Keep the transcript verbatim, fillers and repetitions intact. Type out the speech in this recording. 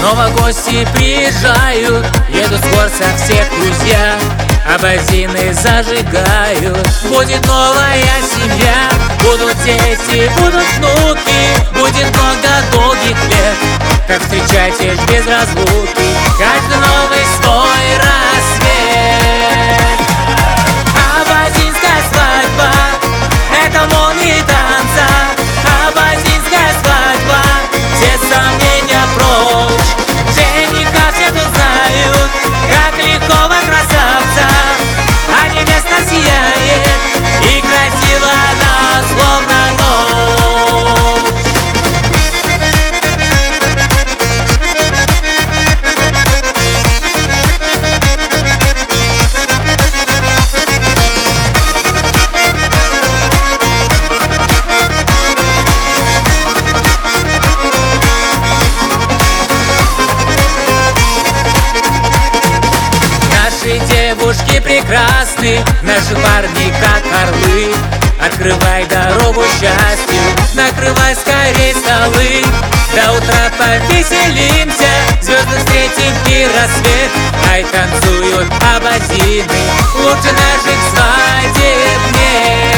Снова гости приезжают, едут скоро со всех друзья, абазины зажигают. Будет новая семья, будут дети, будут внуки, будет много долгих лет, как встречать их без разлуки, каждый новый свой рассвет. Абазинская свадьба — это молнии танца, абазинская свадьба, все сомнения прочь. Жениха все тут знают, как легкого красавца, а невеста сияет, и красива она, словно ночь. Наши девушки прекрасны, наши парни как орлы. Открывай дорогу счастью, накрывай скорей столы. До утра повеселимся, звезды встретим и рассвет. Ай, танцуют абазины, лучше наших свадеб нет.